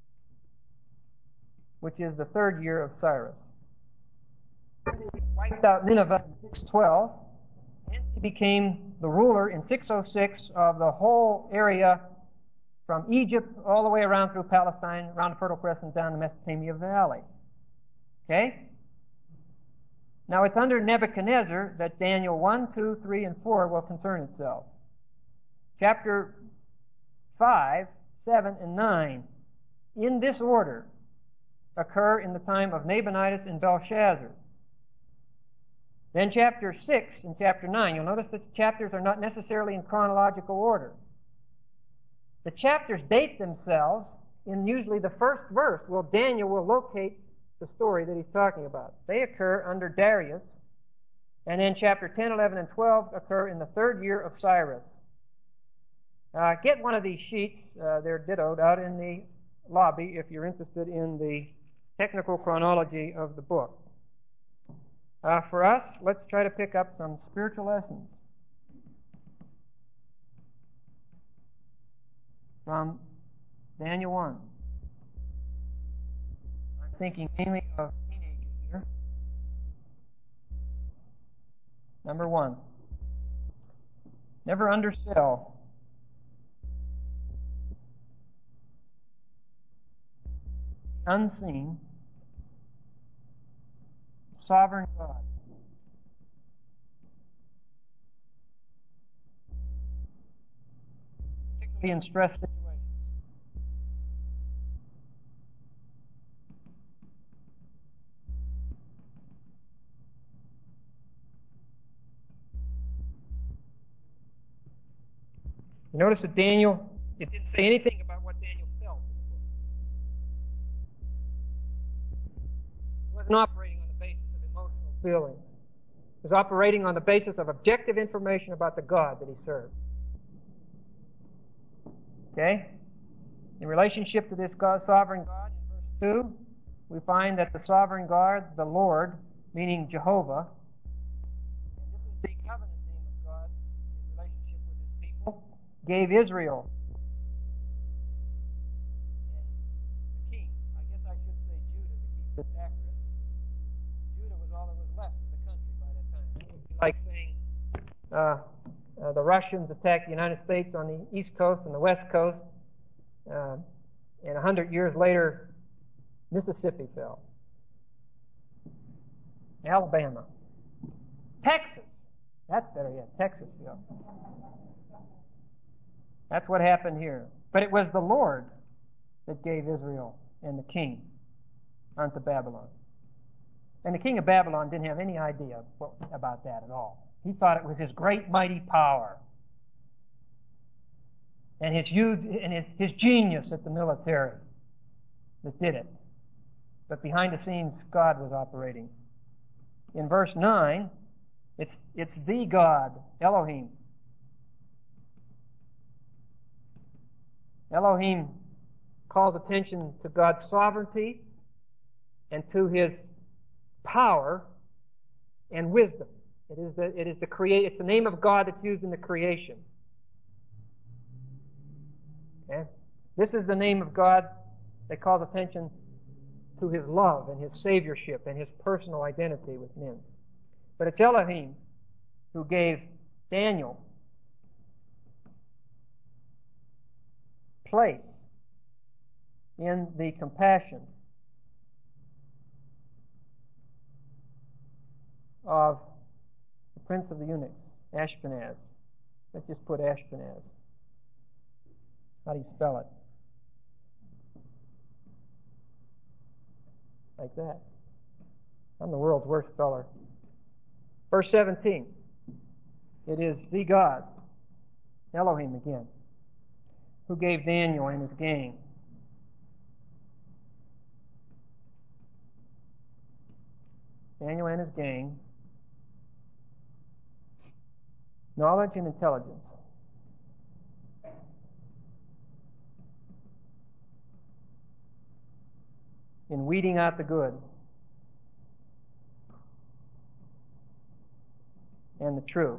which is the third year of Cyrus. He wiped out Nineveh in six twelve. Hence he became the ruler in six oh six of the whole area from Egypt all the way around through Palestine, around the Fertile Crescent, down the Mesopotamia Valley. Okay? Now it's under Nebuchadnezzar that Daniel one, two, three, and four will concern itself. Chapter five, seven, and nine, in this order, occur in the time of Nabonidus and Belshazzar. Then chapter six and chapter nine, you'll notice that the chapters are not necessarily in chronological order. The chapters date themselves in usually the first verse. Well, Daniel will locate the story that he's talking about. They occur under Darius, and then chapter ten, eleven, and twelve occur in the third year of Cyrus. Uh, get one of these sheets, uh, they're dittoed, out in the lobby if you're interested in the technical chronology of the book. Uh, for us, let's try to pick up some spiritual lessons from Daniel one. I'm thinking mainly of teenagers here. Number one, never undersell the unseen, sovereign God. Particularly in stress situations. You notice that Daniel, it didn't say anything about what Daniel felt in the book. He wasn't operating on the basis of emotional feelings. He was operating on the basis of objective information about the God that he served. Okay? In relationship to this God, sovereign God, in verse two, we find that the sovereign God, the Lord, meaning Jehovah, and this is the covenant name of God in relationship with his people, gave Israel and the king. I guess I should say Judah to keep this accurate. Judah was all that was left of the country by that time. It would be like saying uh, the Russians attacked the United States on the East Coast and the West Coast. Uh, and a hundred years later, Mississippi fell. Alabama. Texas. That's better yet. Texas fell. That's what happened here. But it was the Lord that gave Israel and the king unto Babylon. And the king of Babylon didn't have any idea about that at all. He thought it was his great mighty power and his youth and his, his genius at the military that did it. But behind the scenes, God was operating. In verse nine, it's, it's the God, Elohim. Elohim calls attention to God's sovereignty and to His power and wisdom. It is the, it is the create, it's the name of God that's used in the creation. Okay? This is the name of God that calls attention to His love and His saviorship and His personal identity with men. But it's Elohim who gave Daniel place in the compassion of the prince of the eunuchs, Ashpenaz. Let's just put Ashpenaz. How do you spell it? Like that. I'm the world's worst speller. Verse seventeen. It is the God, Elohim again, who gave Daniel and his gang Daniel and his gang knowledge and intelligence in weeding out the good and the true.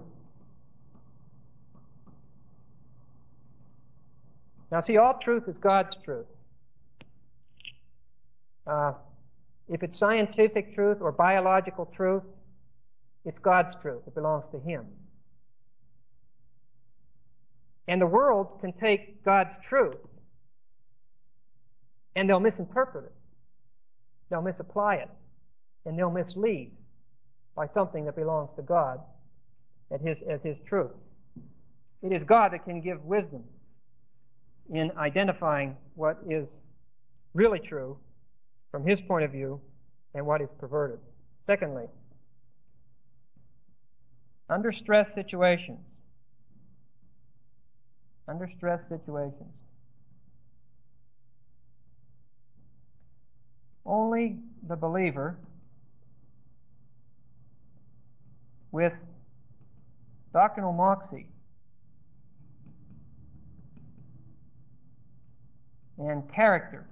Now see, all truth is God's truth. Uh, if it's scientific truth or biological truth, it's God's truth. It belongs to Him. And the world can take God's truth and they'll misinterpret it. They'll misapply it. And they'll mislead by something that belongs to God as His, as His truth. It is God that can give wisdom in identifying what is really true from His point of view and what is perverted. Secondly, under stress situations, under stress situations, only the believer with doctrinal moxie and character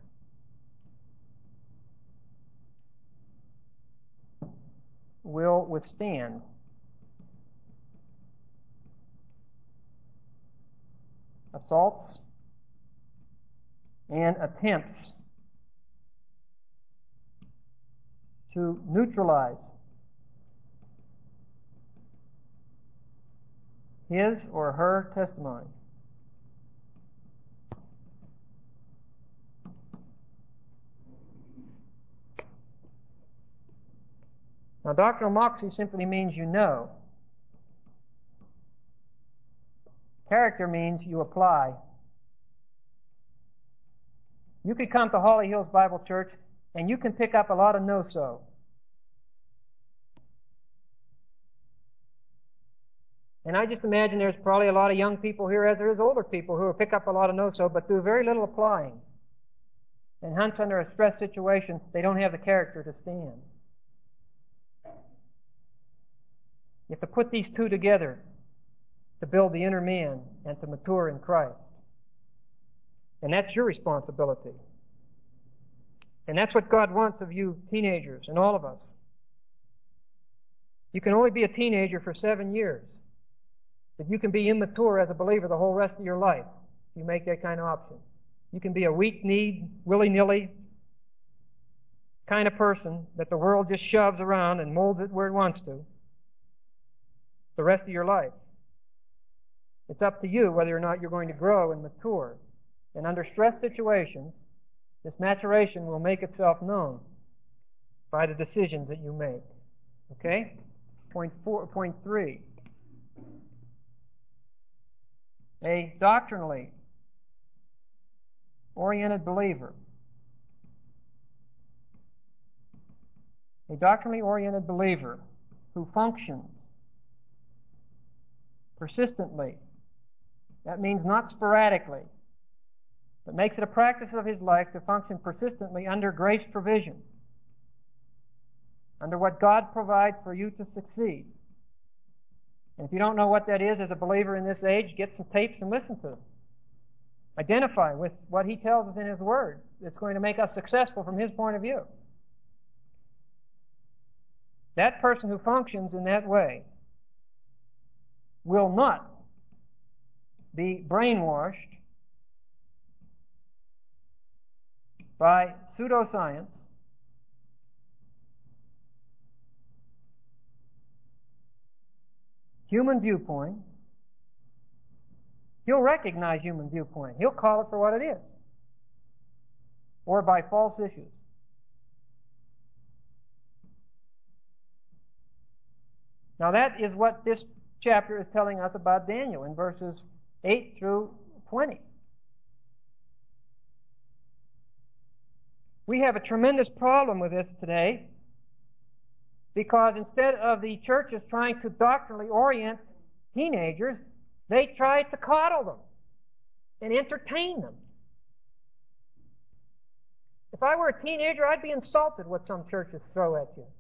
will withstand assaults and attempts to neutralize his or her testimony. Now, doctrinal moxie simply means you know. Character means you apply. You could come to Holly Hills Bible Church and you can pick up a lot of no-so. And I just imagine there's probably a lot of young people here, as there is older people, who will pick up a lot of no-so, but do very little applying. And hence, under a stress situation, they don't have the character to stand. You have to put these two together to build the inner man and to mature in Christ. And that's your responsibility. And that's what God wants of you teenagers and all of us. You can only be a teenager for seven years. But you can be immature as a believer the whole rest of your life if you make that kind of option. You can be a weak-kneed, willy-nilly kind of person that the world just shoves around and molds it where it wants to the rest of your life. It's up to you whether or not you're going to grow and mature. And under stress situations, this maturation will make itself known by the decisions that you make. Okay? Point four, point three. A doctrinally oriented believer. A doctrinally oriented believer who functions persistently. That means not sporadically, but makes it a practice of his life to function persistently under grace provision, under what God provides for you to succeed. And if you don't know what that is as a believer in this age, get some tapes and listen to them. Identify with what he tells us in his Word that's going to make us successful from his point of view. That person who functions in that way will not be brainwashed by pseudoscience, human viewpoint. He'll recognize human viewpoint. He'll call it for what it is. Or by false issues. Now that is what this chapter is telling us about Daniel in verses eight through twenty. We have a tremendous problem with this today because instead of the churches trying to doctrinally orient teenagers, they try to coddle them and entertain them. If I were a teenager, I'd be insulted what some churches throw at you.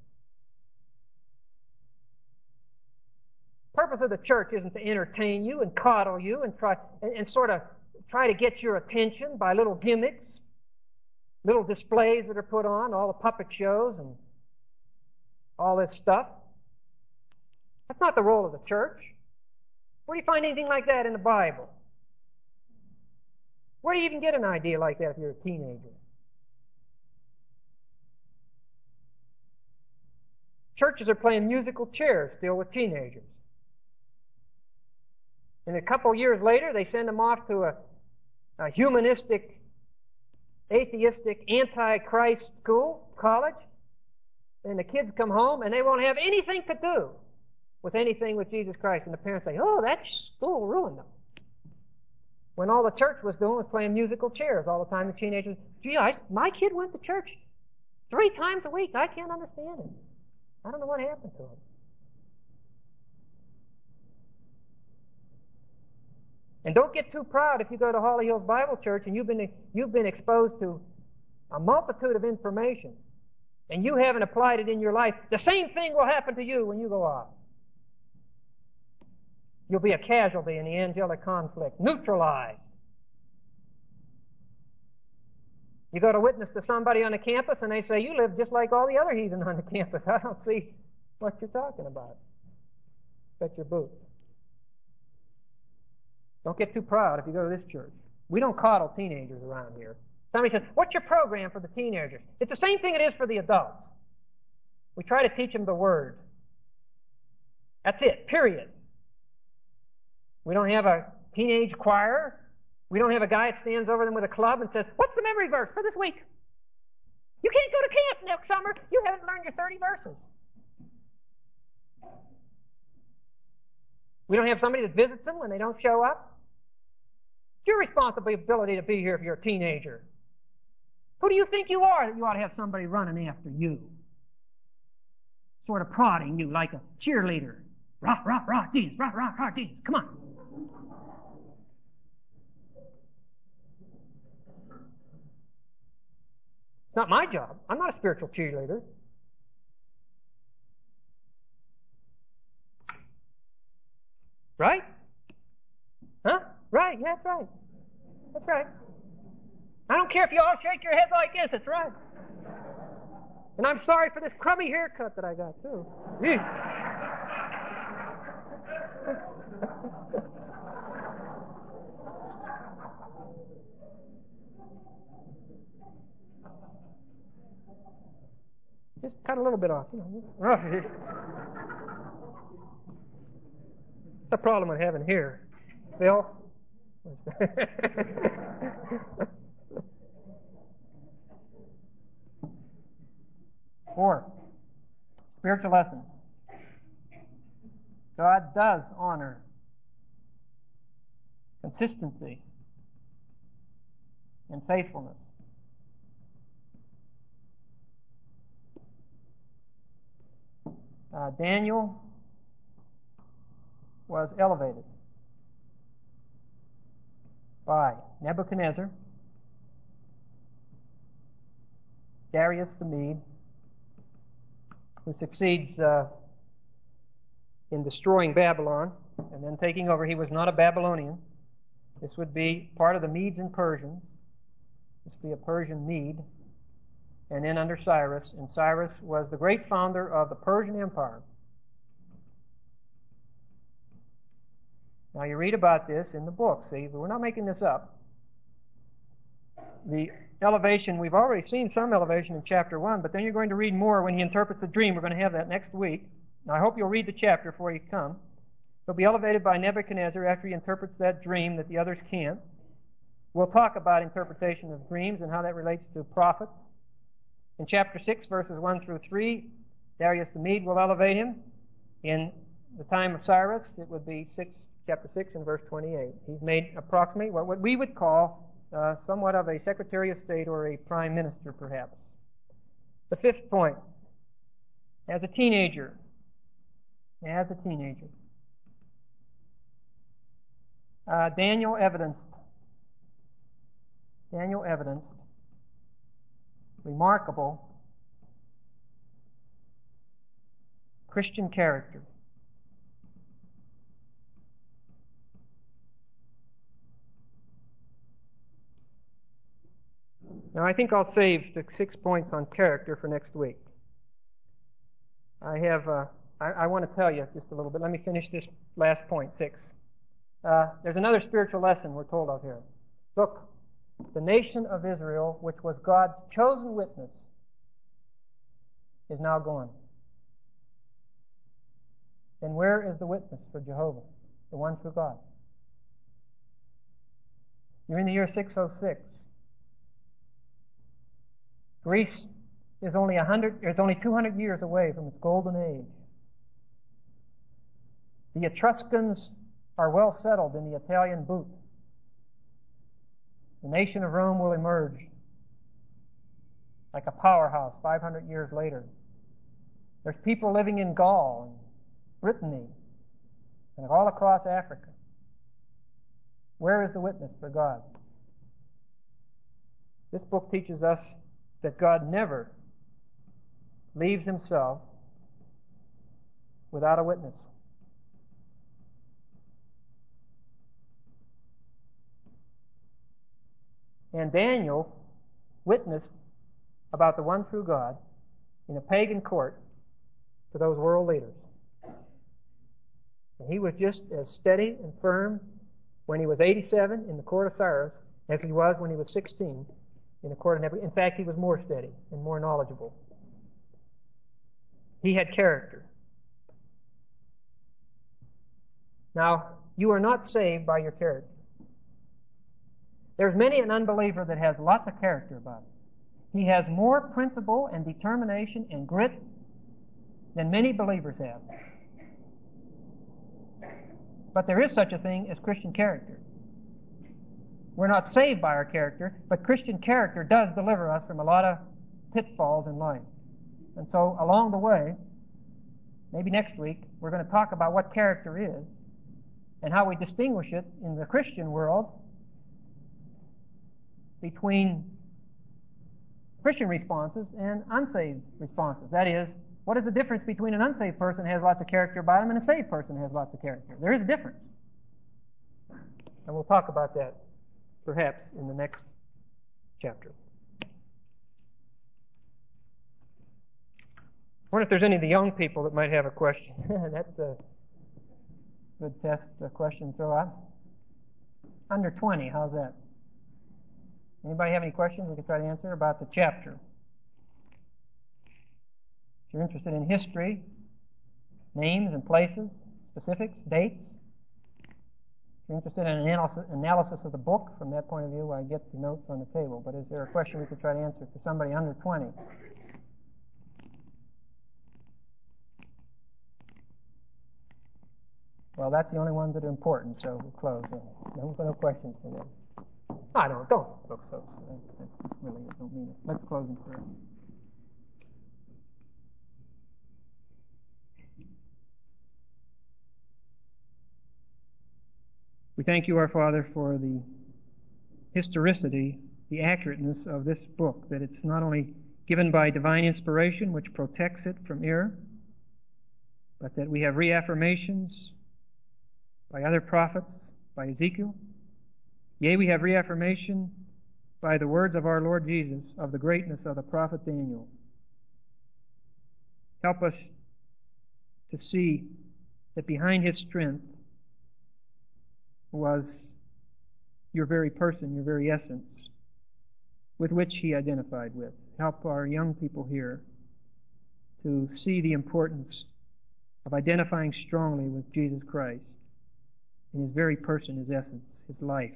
The purpose of the church isn't to entertain you and coddle you and try and, and sort of try to get your attention by little gimmicks, little displays that are put on, all the puppet shows and all this stuff. That's not the role of the church. Where do you find anything like that in the Bible? Where do you even get an idea like that if you're a teenager? Churches are playing musical chairs still with teenagers. And a couple years later, they send them off to a, a humanistic, atheistic, anti-Christ school, college, and the kids come home and they won't have anything to do with anything with Jesus Christ. And the parents say, oh, that school ruined them. When all the church was doing was playing musical chairs all the time, the teenagers, gee, I, my kid went to church three times a week. I can't understand it. I don't know what happened to him. And don't get too proud if you go to Holly Hills Bible Church and you've been, you've been exposed to a multitude of information and you haven't applied it in your life. The same thing will happen to you when you go off. You'll be a casualty in the angelic conflict, neutralized. You go to witness to somebody on the campus and they say, you live just like all the other heathen on the campus. I don't see what you're talking about. Bet your boots. Don't get too proud if you go to this church. We don't coddle teenagers around here. Somebody says, what's your program for the teenagers? It's the same thing it is for the adults. We try to teach them the Word. That's it, period. We don't have a teenage choir. We don't have a guy that stands over them with a club and says, what's the memory verse for this week? You can't go to camp next summer. You haven't learned your thirty verses. We don't have somebody that visits them when they don't show up. It's your responsibility to be here if you're a teenager. Who do you think you are that you ought to have somebody running after you? Sort of prodding you like a cheerleader. Rah, rah, rah, Jesus, rah, rah, rah, Jesus. Come on. It's not my job. I'm not a spiritual cheerleader. Right? Huh? Right, yeah, that's right. That's right. I don't care if you all shake your heads like this, that's right. And I'm sorry for this crummy haircut that I got, too. Just cut a little bit off, you know. That's the problem with having hair. Phil? Four, spiritual lessons. God does honor consistency and faithfulness. Uh, Daniel was elevated by Nebuchadnezzar, Darius the Mede, who succeeds uh, in destroying Babylon and then taking over. He was not a Babylonian. This would be part of the Medes and Persians. This would be a Persian Mede. And then under Cyrus, and Cyrus was the great founder of the Persian Empire. Now you read about this in the book. See, we're not making this up. The elevation, we've already seen some elevation in chapter one, but then you're going to read more when he interprets the dream. We're going to have that next week. Now I hope you'll read the chapter before you come. He'll be elevated by Nebuchadnezzar after he interprets that dream that the others can't. We'll talk about interpretation of dreams and how that relates to prophets. In chapter six, verses one through three, Darius the Mede will elevate him. In the time of Cyrus, it would be six, chapter six and verse twenty-eight. He's made approximately what we would call uh, somewhat of a Secretary of State or a Prime Minister, perhaps. The fifth point, as a teenager, as a teenager, uh, Daniel evidenced, Daniel evidenced remarkable Christian character. Now, I think I'll save the six points on character for next week. I have, uh, I, I want to tell you just a little bit. Let me finish this last point, six. Uh, there's another spiritual lesson we're told of here. Look, the nation of Israel, which was God's chosen witness, is now gone. Then where is the witness for Jehovah, the one true God? You're in the year six oh six. Greece is only a hundred. It's only two hundred years away from its golden age. The Etruscans are well settled in the Italian boot. The nation of Rome will emerge like a powerhouse five hundred years later. There's people living in Gaul and Brittany and all across Africa. Where is the witness for God? This book teaches us that God never leaves himself without a witness. And Daniel witnessed about the one true God in a pagan court to those world leaders. And he was just as steady and firm when he was eighty-seven in the court of Cyrus as he was when he was sixteen in the court of Nebuchadnezzar. In fact, he was more steady and more knowledgeable. He had character. Now, you are not saved by your character. There's many an unbeliever that has lots of character about him. He has more principle and determination and grit than many believers have. But there is such a thing as Christian character. We're not saved by our character, but Christian character does deliver us from a lot of pitfalls in life. And so along the way, maybe next week, we're going to talk about what character is and how we distinguish it in the Christian world between Christian responses and unsaved responses. That is, what is the difference between an unsaved person who has lots of character about him and a saved person who has lots of character? There is a difference. And we'll talk about that perhaps in the next chapter. I wonder if there's any of the young people that might have a question. That's a good test a question to throw out. Under twenty, how's that? Anybody have any questions we can try to answer about the chapter? If you're interested in history, names and places, specifics, dates, If you're interested in an analysis, analysis of the book from that point of view, I get the notes on the table. But is there a question we could try to answer for somebody under twenty? Well, that's the only ones that are important, so we'll close. No, no questions for them. I don't, don't look so. I really don't mean it. Let's close in prayer. We thank you, our Father, for the historicity, the accurateness of this book, that it's not only given by divine inspiration, which protects it from error, but that we have reaffirmations by other prophets, by Ezekiel. Yea, we have reaffirmation by the words of our Lord Jesus of the greatness of the prophet Daniel. Help us to see that behind his strength was your very person, your very essence, with which he identified with. Help our young people here to see the importance of identifying strongly with Jesus Christ in his very person, his essence, his life,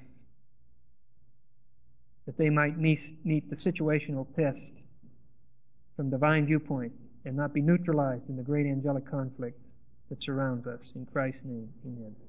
that they might meet, meet the situational test from divine viewpoint and not be neutralized in the great angelic conflict that surrounds us. In Christ's name, amen.